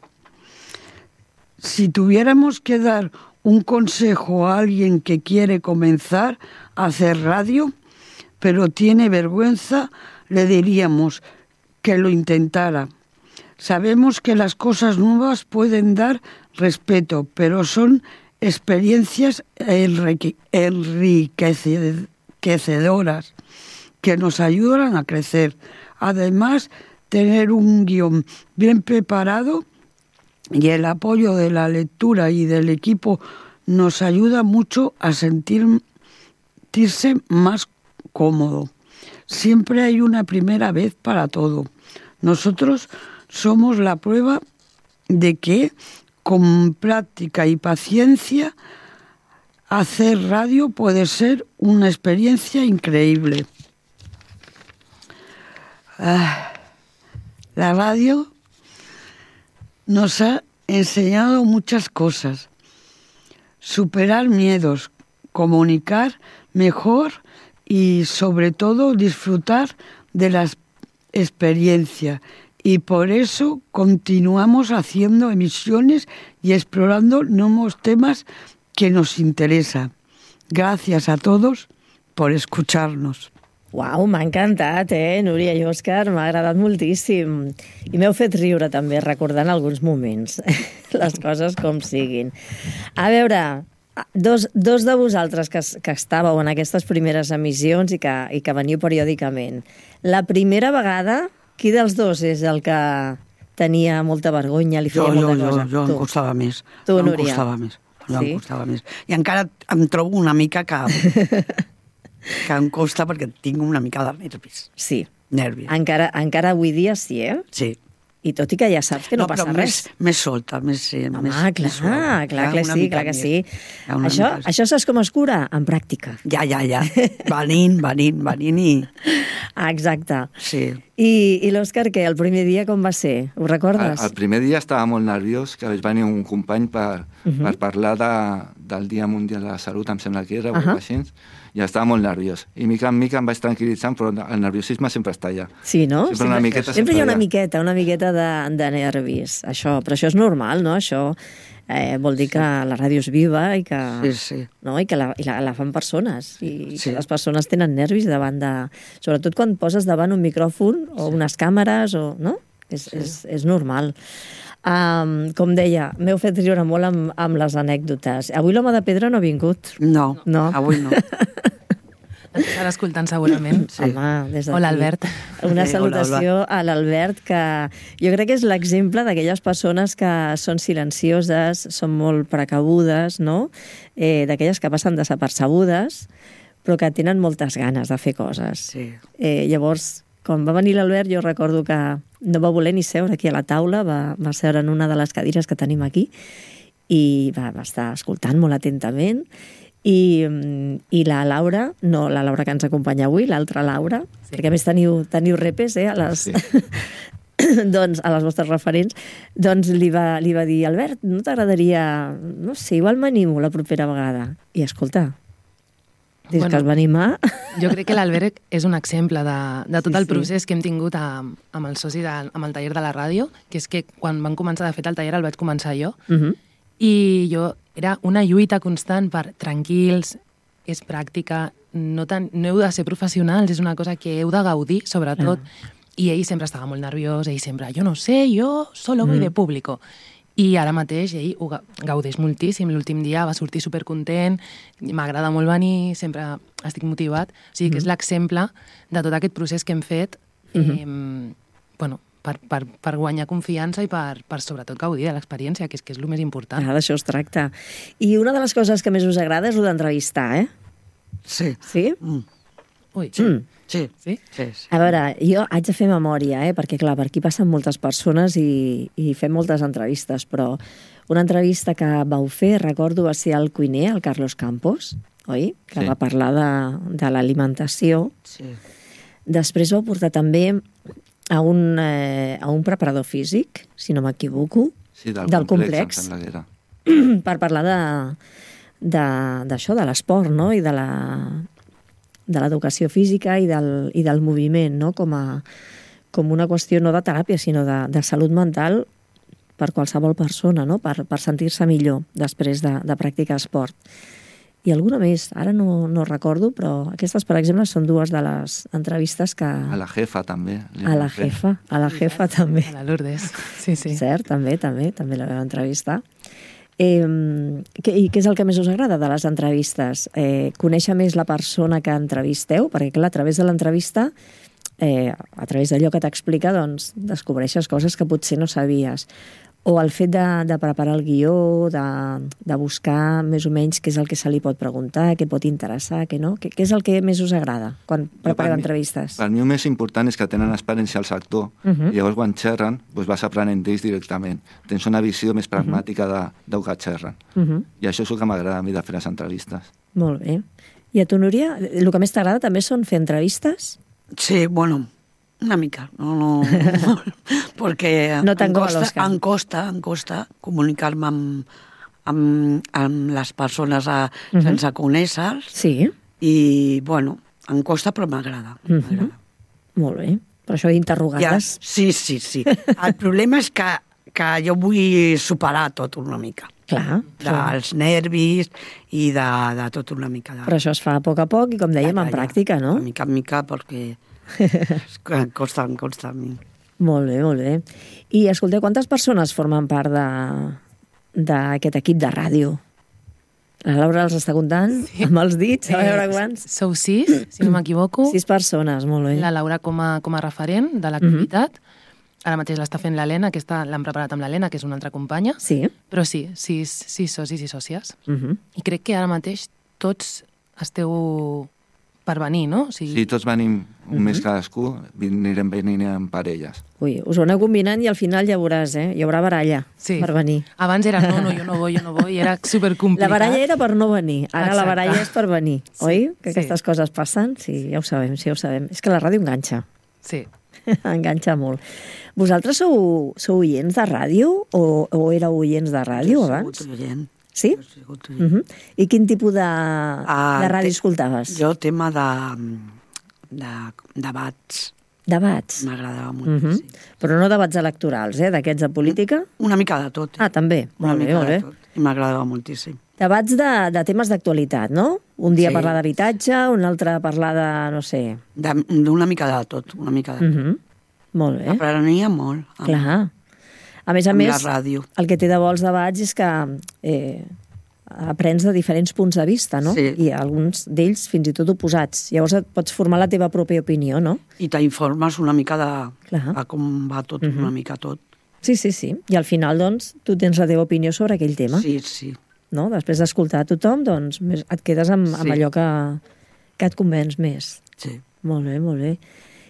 Si tuviéramos que dar un consejo a alguien que quiere comenzar a hacer radio, pero tiene vergüenza, le diríamos que lo intentara. Sabemos que las cosas nuevas pueden dar respeto, pero son experiencias enriquecedoras. que nos ayudan a crecer. Además, tener un guión bien preparado y el apoyo de la lectura y del equipo nos ayuda mucho a sentirse más cómodo. Siempre hay una primera vez para todo. Nosotros somos la prueba de que con práctica y paciencia hacer radio puede ser una experiencia increíble. Ah, la radio nos ha enseñado muchas cosas. Superar miedos, comunicar mejor y sobre todo disfrutar de la experiencia. Y por eso continuamos haciendo emisiones y explorando nuevos temas que nos interesan. Gràcies a todos por escucharnos. Uau, m'ha encantat, eh, Núria i Òscar, m'ha agradat moltíssim. I m'heu fet riure també, recordant alguns moments, les coses com siguin. A veure, dos, dos de vosaltres que, que estàveu en aquestes primeres emissions i que, i que veniu periòdicament. La primera vegada, qui dels dos és el que tenia molta vergonya, li feia jo, molta jo, cosa? Jo, jo em costava més. Tu, jo Núria? Em costava més. Jo sí? em costava més. I encara em trobo una mica que... que em costa perquè tinc una mica de nervis. Sí. Nervis. Encara, encara avui dia sí, eh? Sí. I tot i que ja saps que no, no passa res. res. Més, més solta, més... Sí, Home, més, clar, més suau. clar, clar, sí, clar que sí. Això, mica... això saps com es cura? En pràctica. Ja, ja, ja. Venint, venint, venint i... Exacte. Sí. I, i l'Òscar, què? El primer dia com va ser? Ho recordes? El, el primer dia estava molt nerviós, que vaig venir un company per, uh -huh. per parlar de, del Dia Mundial de la Salut, em sembla que era, uh -huh. o així, i estava molt nerviós. I mica en mica em vaig tranquil·litzant, però el nerviosisme sempre està allà. Sí, no? Sempre, una miqueta, sempre hi ha una allà. miqueta, una miqueta de, de nervis. Això, però això és normal, no? Això eh, vol dir que la ràdio és viva i que, sí, sí. No? I que la, i la, la fan persones. I sí. que les persones tenen nervis davant de... Sobretot quan poses davant un micròfon o sí. unes càmeres, o, no? És, sí. és, és normal. Um, com deia, m'heu fet riure molt amb, amb les anècdotes. Avui l'home de pedra no ha vingut. No, no. avui no. Ens estarà escoltant segurament. Sí. Home, des d'aquí. Hola, Albert. Una Sí, salutació hola, a l'Albert, que jo crec que és l'exemple d'aquelles persones que són silencioses, són molt precabudes, no? Eh, d'aquelles que passen desapercebudes, però que tenen moltes ganes de fer coses. Sí. Eh, llavors, quan va venir l'Albert, jo recordo que no va voler ni seure aquí a la taula, va, va seure en una de les cadires que tenim aquí i va, va estar escoltant molt atentament. I, i la Laura, no la Laura que ens acompanya avui, l'altra Laura, sí. perquè a més teniu, teniu repes, eh, a les... Sí. doncs, a les vostres referents, doncs li va, li va dir, Albert, no t'agradaria, no sé, igual m'animo la propera vegada. I escolta, des bueno, que es va animar... Jo crec que l'Albert és un exemple de, de tot sí, el procés sí. que hem tingut amb, amb el soci, de, amb el taller de la ràdio, que és que quan van començar, de fet, el taller el vaig començar jo, uh -huh. i jo era una lluita constant per tranquils, és pràctica, no, tan, no heu de ser professionals, és una cosa que heu de gaudir, sobretot. Uh -huh. I ell sempre estava molt nerviós, ell sempre, jo no sé, jo solo voy uh -huh. de público. I ara mateix ell ho gaudeix moltíssim. L'últim dia va sortir supercontent, m'agrada molt venir, sempre estic motivat. O sigui que és l'exemple de tot aquest procés que hem fet eh, uh-huh. bueno, per, per, per guanyar confiança i per, per sobretot gaudir de l'experiència, que és, que és el més important. Ah, d'això es tracta. I una de les coses que més us agrada és el d'entrevistar, eh? Sí. Sí? Mm. Ui. Sí. Mm. Sí. Sí? Sí, sí. A veure, jo haig de fer memòria, eh? Perquè, clar, per aquí passen moltes persones i, i fem moltes entrevistes, però una entrevista que vau fer, recordo, va ser el cuiner, el Carlos Campos, oi? Que sí. va parlar de, de l'alimentació. Sí. Després vau portar també a un, eh, a un preparador físic, si no m'equivoco, sí, del, del complex, complex per parlar d'això, de, de, de l'esport, no? I de la... de l'educació física i del, i del moviment, no? com, a, com una qüestió no de teràpia, sinó de, de salut mental per qualsevol persona, no? per, per sentir-se millor després de, de practicar esport. I alguna més, ara no, no recordo, però aquestes, per exemple, són dues de les entrevistes que... A la jefa, també. A la jefa, a la jefa també. A la Lourdes, sí, sí. Cert, també, també, també la vam entrevistar. Eh, què, I què és el que més us agrada de les entrevistes? Eh, conèixer més la persona que entrevisteu? Perquè, clar, a través de l'entrevista, eh, a través d'allò que t'explica, doncs, descobreixes coses que potser no sabies. O el fet de, de preparar el guió, de, de buscar més o menys què és el que se li pot preguntar, què pot interessar, què no? Què, què és el que més us agrada quan prepareu entrevistes? Per mi el més important és que tenen experiència al sector. Uh -huh. I llavors quan xerren doncs vas aprenent d'ells directament. Tens una visió més pragmàtica uh -huh. de, de que xerren. Uh -huh. I això és el que m'agrada a mi de fer les entrevistes. Molt bé. I a tu, Núria, el que més t'agrada també són fer entrevistes? Sí, bueno, una mica, no, no, no perquè no em, costa, em costa, em costa comunicar-me amb, amb, amb les persones a, uh -huh. sense conèixer-los. Sí. I, bueno, em costa, però m'agrada. Uh -huh. Molt bé. Per això d'interrogar-les. Ja, sí, sí, sí. El problema és que, que jo vull superar tot una mica. Clar. Dels nervis i de, de tot una mica. De... Però això es fa a poc a poc i, com dèiem, ja, ja, en pràctica, no? De mica en mica, perquè... em costa, em costa a mi. Molt bé, molt bé. I, escolteu, quantes persones formen part d'aquest equip de ràdio? La Laura els està comptant sí. amb els dits, a veure quants. Eh, sou sis, si no m'equivoco. Sis persones, molt bé. La Laura com a, com a referent de l'activitat. Uh-huh. Ara mateix l'està fent l'Helena, aquesta l'han preparat amb l'Helena, que és una altra companya. Sí. Però sí, sis, sis socis i sòcies. Uh-huh. I crec que ara mateix tots esteu per venir, no? O sigui... Sí, tots venim un uh-huh. mes cadascú, anirem venint en parelles. Ui, us ho aneu combinant i al final ja veuràs, eh? Hi haurà baralla sí. per venir. Abans era no, no, jo no vull, jo no vull, i era supercomplicat. La baralla era per no venir, ara Exacte. La baralla és per venir, sí. oi? Que sí. aquestes coses passen? Sí, ja ho sabem, sí, ja ho sabem. És que la ràdio enganxa. Sí. Enganxa molt. Vosaltres sou, sou oients de ràdio o, o éreu oients de ràdio jo abans? Jo oient. Sí? Uh -huh. I quin tipus de, uh, de ràdio escoltaves? Jo tema de, de debats. Debats? M'agradava molt, uh -huh. sí. Però no debats electorals, eh? D'aquests de política? Una mica de tot. Ah, també? Una molt mica bé, molt de bé. tot. I m'agradava moltíssim. Debats de, de temes d'actualitat, no? Un dia sí. parlar d'habitatge, un altre parlar de, no sé... D'una mica de tot, una mica de tot. Uh -huh. Molt bé. Aprenia molt. Amb, Clar. A més a més, la ràdio. El que té de bo els debats és que eh, aprens de diferents punts de vista, no? Sí. I alguns d'ells fins i tot oposats. Llavors et pots formar la teva pròpia opinió, no? I t'informes una mica de, Clar. de com va tot, uh -huh. una mica tot. Sí, sí, sí. I al final, doncs, tu tens la teva opinió sobre aquell tema. Sí, sí. No? Després d'escoltar a tothom, doncs, et quedes amb, sí. amb allò que, que et convenç més. Sí. Molt bé, molt bé.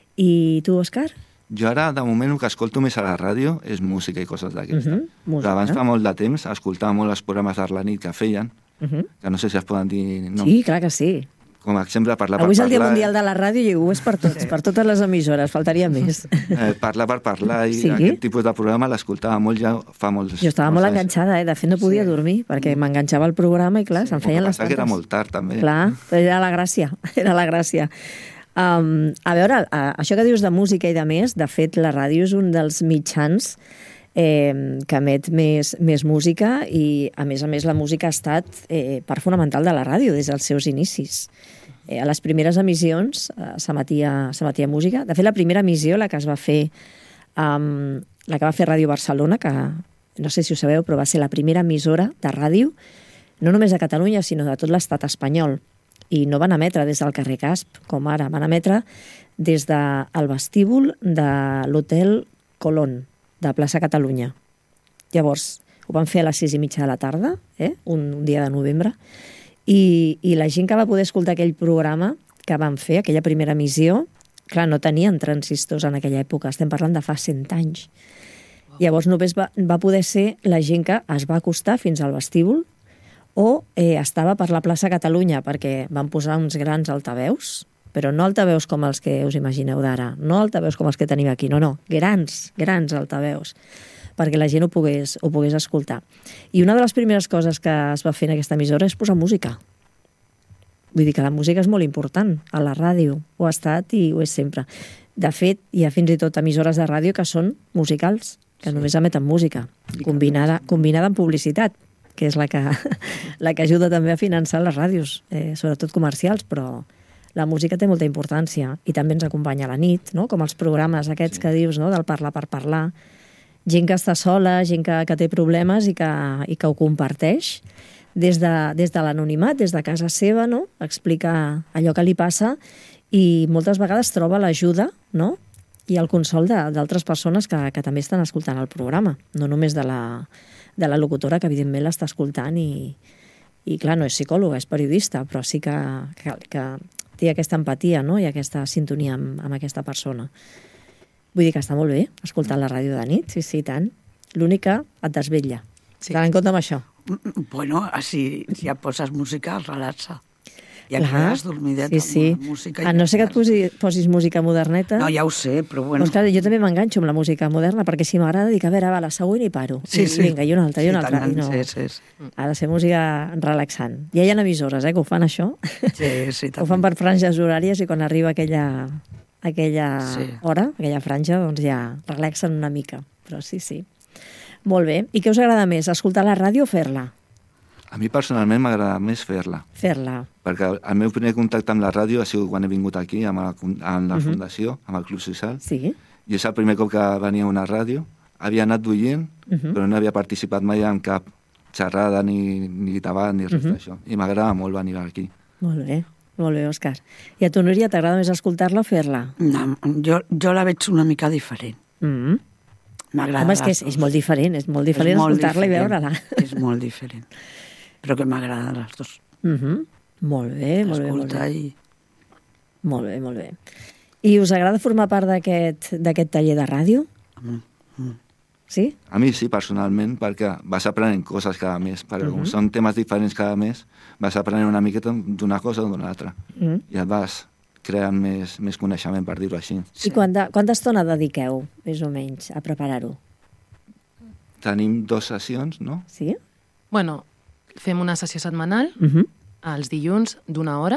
I tu, Òscar? Jo ara, de moment, el que escolto més a la ràdio és música i coses d'aquestes. Uh -huh. Però abans, fa molt de temps, escoltava molt els programes de la nit que feien, uh -huh. que no sé si es poden dir... No. Sí, clar que sí. Com a exemple, parlar Avui per parlar... Avui és el Dia parlar... Mundial de la Ràdio i ho és per tots, sí. per totes les emissores, faltaria més. Eh, parlar per parlar i sí? aquest tipus de programa l'escoltava molt ja fa molts... Jo estava molt enganxada, eh? De fet no podia sí. dormir, perquè m'enganxava el programa i clar, sí. se'm feien les tantes. Que era molt tard, també. Clar, però era la gràcia, era la gràcia. Um, a veure, a, això que dius de música i de més, de fet, la ràdio és un dels mitjans eh, que emet més, més música i, a més a més, la música ha estat eh, part fonamental de la ràdio des dels seus inicis. Eh, a les primeres emissions eh, s'emetia s'emetia música. De fet, la primera emissió, la que es va fer, um, la que va fer Ràdio Barcelona, que no sé si ho sabeu, però va ser la primera emissora de ràdio, no només de Catalunya, sinó de tot l'estat espanyol. I no van emetre des del carrer Casp, com ara, van emetre des del vestíbul de l'Hotel Colón, de plaça Catalunya. Llavors, ho van fer a les sis i mitja de la tarda, eh? un, un dia de novembre, i, i la gent que va poder escoltar aquell programa que van fer, aquella primera emissió, clar, no tenien transistors en aquella època, estem parlant de fa cent anys. Llavors només va, va poder ser la gent que es va acostar fins al vestíbul o eh, estava per la plaça Catalunya, perquè van posar uns grans altaveus, però no altaveus com els que us imagineu d'ara, no altaveus com els que tenim aquí, no, no, grans, grans altaveus, perquè la gent ho pogués, ho pogués escoltar. I una de les primeres coses que es va fer en aquesta emissora és posar música. Vull dir que la música és molt important a la ràdio, ho ha estat i ho és sempre. De fet, hi ha fins i tot emissores de ràdio que són musicals, que sí. només emeten música, combinada, combinada amb publicitat, que és la que, la que ajuda també a finançar les ràdios, eh, sobretot comercials, però la música té molta importància i també ens acompanya a la nit, no? Com els programes aquests sí. que dius, no? Del parlar per parlar. gent que està sola, gent que, que té problemes i que, i que ho comparteix des de, des de l'anonimat, des de casa seva, no? Explica allò que li passa i moltes vegades troba l'ajuda, no? I el consol d'altres persones que, que també estan escoltant el programa, no només de la, de la locutora, que evidentment l'està escoltant i, i, clar, no és psicòloga, és periodista, però sí que, que, que té aquesta empatia, no? I aquesta sintonia amb, amb aquesta persona. Vull dir que està molt bé escoltar la ràdio de nit, sí, sí, tant. L'únic que et desvetlla. Sí. Tant en compte amb això. Bueno, si ja poses música, relaxa. Ja Clar, quedes dormidet sí, sí. amb la música. A no ser que et posi, posis música moderneta... No, ja ho sé, però bueno... Doncs clar, jo també m'enganxo amb la música moderna, perquè si m'agrada dic, a veure, va, la següent i paro. Sí, I, sí. Vinga, i una altra, i una sí, altra. Tant, I no... sí, sí, sí. Ha de ser música relaxant. Ja hi ha emissores, eh, que ho fan això. Sí, sí, ho fan per franges horàries i quan arriba aquella, aquella sí. hora, aquella franja, doncs ja relaxen una mica. Però sí, sí. Molt bé. I què us agrada més, escoltar la ràdio o fer-la? A mi personalment m'agrada més fer-la. Fer-la. Perquè el meu primer contacte amb la ràdio ha sigut quan he vingut aquí, amb la, amb la Mhm. fundació, amb el Club Social. Sí. I és el primer cop que venia a una ràdio. Havia anat d'oient, Mhm. però no havia participat mai en cap xerrada, ni, ni debat, ni res Mhm. d'això. I m'agrada molt venir aquí. Molt bé. Molt bé, Òscar. I a tu, Núria, t'agrada més escoltar-la o fer-la? No, jo, jo la veig una mica diferent. Mm. M'agrada Home, és que és, les és dues. molt diferent, és molt diferent És molt escoltar-la i diferent. veure-la. És molt diferent. Però que m'agraden les dues. Mm -hmm. Molt bé, molt bé, molt Escoltar bé. i... Molt bé, molt bé. I us agrada formar part d'aquest d'aquest taller de ràdio? Mm, mm. Sí? A mi sí, personalment, perquè vas aprenent coses cada mes, perquè com Mhm. són temes diferents cada mes, vas aprenent una miqueta d'una cosa o d'una altra. Mm. I et vas creant més, més coneixement, per dir-ho així. I quanta, quanta estona dediqueu, més o menys, a preparar-ho? Tenim dues sessions, no? Sí? Bueno, fem una sessió setmanal, Mm -hmm. els dilluns, d'una hora,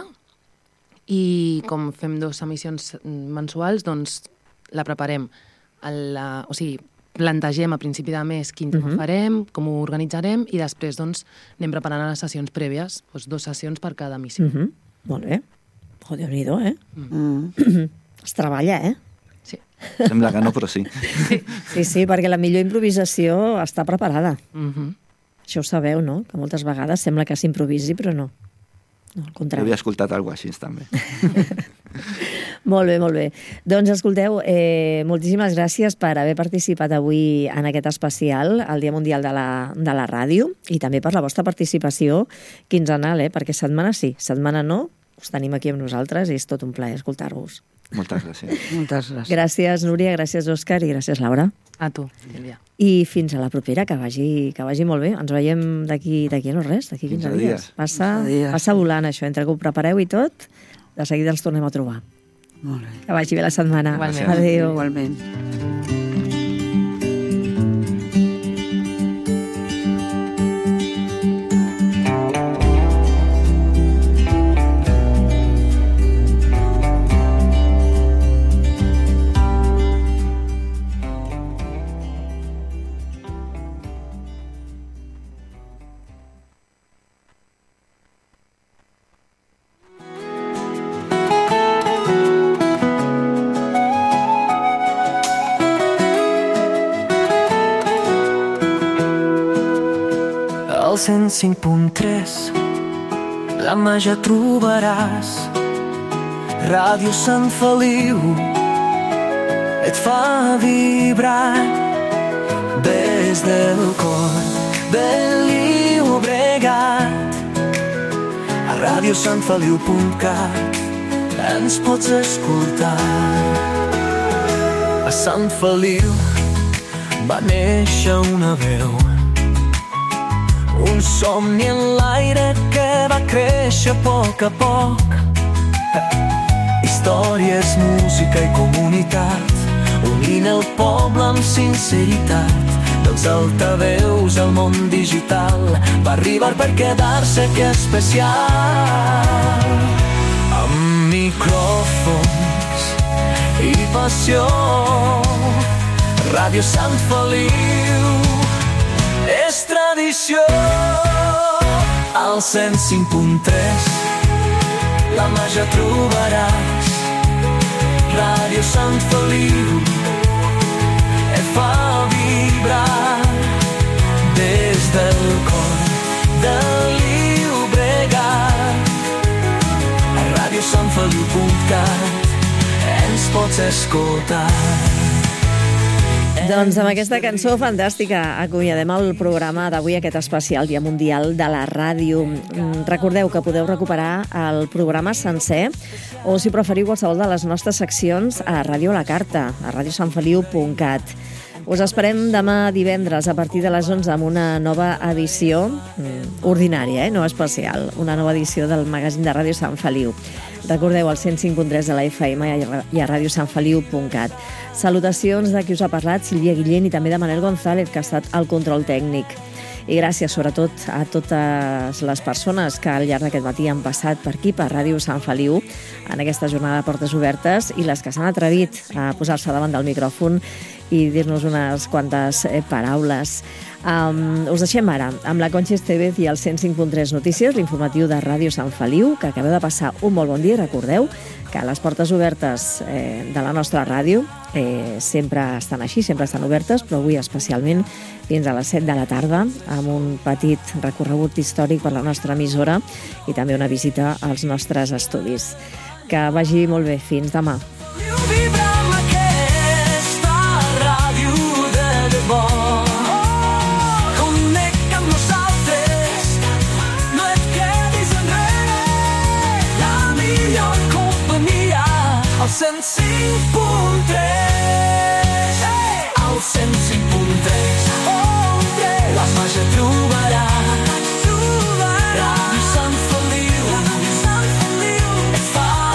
i com fem dues emissions mensuals, doncs la preparem. A la, o sigui, plantegem a principi de mes quin tema Mhm. farem, com ho organitzarem, i després doncs, anem preparant les sessions prèvies, doncs, dues sessions per cada emissió. Mm -hmm. Molt bé. Oh, Déu-n'hi-do, eh? Mm. Es treballa, eh? Sí. Sembla que no, però sí. Sí, sí, perquè la millor improvisació està preparada. Mm -hmm. Això ho sabeu, no? Que moltes vegades sembla que s'improvisi, però no. No, al Jo contrari. havia escoltat alguna cosa així, també. Molt bé, molt bé. Doncs escolteu, eh, moltíssimes gràcies per haver participat avui en aquest especial, el Dia Mundial de la, de la Ràdio, i també per la vostra participació quinzenal, eh? Perquè setmana sí, setmana no, us tenim aquí amb nosaltres i és tot un plaer escoltar-vos. Moltes gràcies. Moltes gràcies. Gràcies, Núria, gràcies, Òscar, i gràcies, Laura. A tu, Sílvia. I fins a la propera, que vagi, que vagi molt bé. Ens veiem d'aquí d'aquí no res, d'aquí quinze quinze dies. dies. Passa, quinze dies. passa volant, això. Entre que ho prepareu i tot, de seguida ens tornem a trobar. Molt bé. Que vagi bé la setmana. Igualment. Adéu. Igualment. Al cent cinc punt tres la màgia trobaràs. Ràdio Sant Feliu et fa vibrar des del cor de Llobregat. A ràdio sant feliu punt cat ens pots escoltar. A Sant Feliu va néixer una veu, un somni en l'aire que va créixer a poc a poc. Històries, música i comunitat, unint el poble amb sinceritat. Dels altaveus al món digital va arribar per quedar-se, que especial. Amb micròfons i passió, Ràdio Sant Feliu és tradició. Al cent cinc punt tres la màgia trobaràs. Ràdio Sant Feliu et fa vibrar PodCat ens pots escoltar. Doncs amb aquesta cançó fantàstica acomiadem el programa d'avui, aquest especial Dia Mundial de la Ràdio. Recordeu que podeu recuperar el programa sencer o, si preferiu, qualsevol de les nostres seccions a Ràdio a la Carta, a radio sant feliu punt cat. Us esperem demà divendres a partir de les onze amb una nova edició ordinària, eh? No especial, una nova edició del magazín de Ràdio Sant Feliu. Recordeu el cent cinc punt tres de la F M i a radio sant feliu punt cat. Salutacions de qui us ha parlat, Sílvia Guillén, i també de Manel González, que ha estat al control tècnic. I gràcies, sobretot, a totes les persones que al llarg d'aquest matí han passat per aquí, per Ràdio Sant Feliu, en aquesta jornada de portes obertes, i les que s'han atrevit a posar-se davant del micròfon i dir-nos unes quantes eh, paraules. Um, us deixem ara amb la Conxa Estevez i el cent cinc punt tres Notícies, l'informatiu de Ràdio Sant Feliu, que acabeu de passar un molt bon dia. Recordeu que les portes obertes eh, de la nostra ràdio eh, sempre estan així, sempre estan obertes, però avui especialment fins a les set de la tarda, amb un petit recorregut històric per la nostra emissora i també una visita als nostres estudis. Que vagi molt bé. Fins demà.